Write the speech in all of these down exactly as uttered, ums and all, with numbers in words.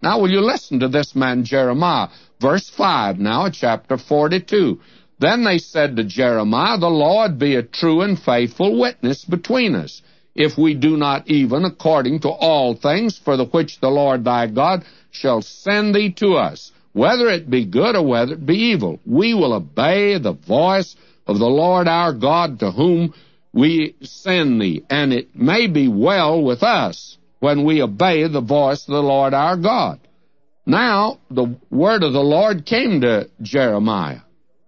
Now, will you listen to this man Jeremiah? Verse five now, chapter forty-two. Then they said to Jeremiah, the Lord be a true and faithful witness between us, if we do not even according to all things for the which the Lord thy God shall send thee to us, whether it be good or whether it be evil. We will obey the voice of the Lord our God to whom we send thee, and it may be well with us when we obey the voice of the Lord our God. Now, the word of the Lord came to Jeremiah,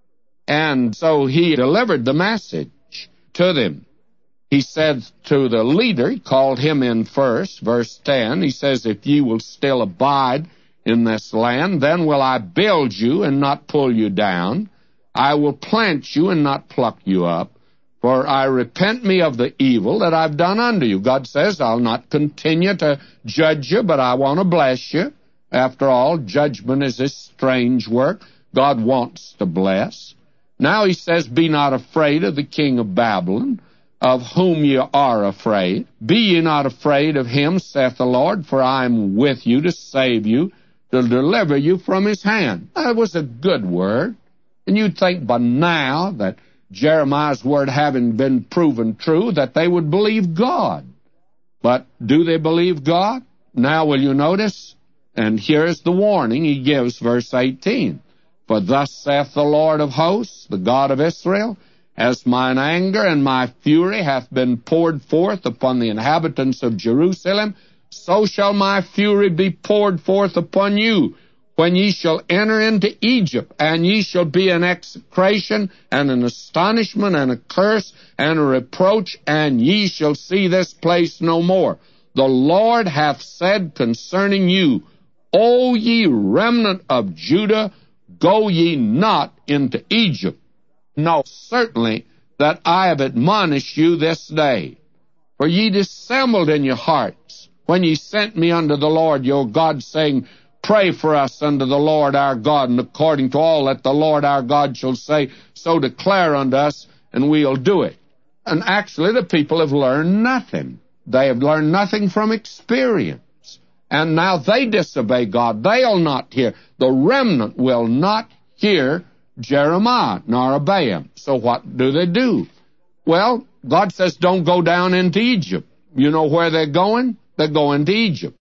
and so he delivered the message to them. He said to the leader, he called him in first, verse ten, he says, if ye will still abide in this land, then will I build you and not pull you down. I will plant you and not pluck you up. For I repent me of the evil that I've done unto you. God says, I'll not continue to judge you, but I want to bless you. After all, judgment is a strange work. God wants to bless. Now he says, be not afraid of the king of Babylon, of whom ye are afraid. Be ye not afraid of him, saith the Lord, for I am with you to save you, to deliver you from his hand. That was a good word. And you'd think by now that Jeremiah's word having been proven true, that they would believe God. But do they believe God? Now will you notice? And here's the warning he gives, verse eighteen. For thus saith the Lord of hosts, the God of Israel, as mine anger and my fury hath been poured forth upon the inhabitants of Jerusalem, so shall my fury be poured forth upon you, when ye shall enter into Egypt, and ye shall be an execration, and an astonishment, and a curse, and a reproach, and ye shall see this place no more. The Lord hath said concerning you, O ye remnant of Judah, go ye not into Egypt. Know certainly that I have admonished you this day. For ye dissembled in your hearts, when ye sent me unto the Lord your God, saying, pray for us unto the Lord our God, and according to all that the Lord our God shall say, so declare unto us, and we'll do it. And actually the people have learned nothing. They have learned nothing from experience. And now they disobey God. They'll not hear. The remnant will not hear Jeremiah, nor obey him. So what do they do? Well, God says don't go down into Egypt. You know where they're going? They're going to Egypt.